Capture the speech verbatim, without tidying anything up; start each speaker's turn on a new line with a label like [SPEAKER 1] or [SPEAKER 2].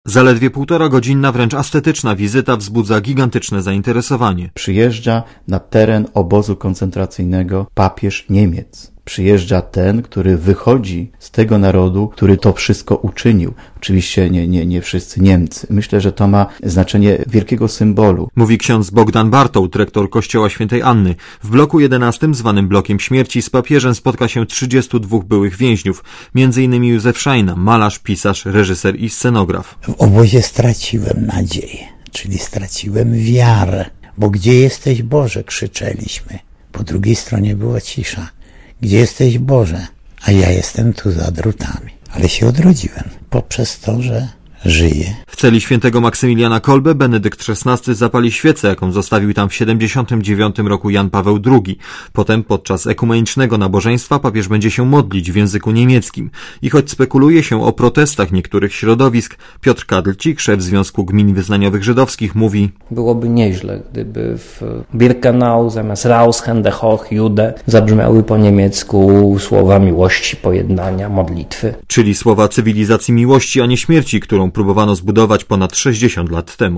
[SPEAKER 1] Zaledwie półtora godzinna, wręcz ascetyczna wizyta wzbudza gigantyczne zainteresowanie.
[SPEAKER 2] Przyjeżdża na teren obozu koncentracyjnego papież Niemiec. Przyjeżdża ten, który wychodzi z tego narodu, który to wszystko uczynił. Oczywiście nie, nie, nie wszyscy Niemcy. Myślę, że to ma znaczenie wielkiego symbolu.
[SPEAKER 1] Mówi ksiądz Bogdan Bartoł, dyrektor kościoła świętej Anny. W bloku jedenastym, zwanym blokiem śmierci, z papieżem spotka się trzydziestu dwóch byłych więźniów. Między innymi Józef Szajna, malarz, pisarz, reżyser i scenograf.
[SPEAKER 3] W obozie straciłem nadzieję, czyli straciłem wiarę. Bo gdzie jesteś, Boże? Krzyczeliśmy. Po drugiej stronie była cisza. Gdzie jesteś, Boże? A ja jestem tu za drutami. Ale się odrodziłem poprzez to, że żyję.
[SPEAKER 1] W celi świętego Maksymiliana Kolbe Benedykt szesnasty zapali świecę, jaką zostawił tam w siedemdziesiątym dziewiątym roku Jan Paweł drugi. Potem podczas ekumenicznego nabożeństwa papież będzie się modlić w języku niemieckim. I choć spekuluje się o protestach niektórych środowisk, Piotr Kadlcik, szef Związku Gmin Wyznaniowych Żydowskich, mówi:
[SPEAKER 4] byłoby nieźle, gdyby w Birkenau zamiast Raus, Hände hoch, Jude zabrzmiały po niemiecku słowa miłości, pojednania, modlitwy.
[SPEAKER 1] Czyli słowa cywilizacji miłości, a nie śmierci, którą próbowano zbudować ponad sześćdziesiąt lat temu.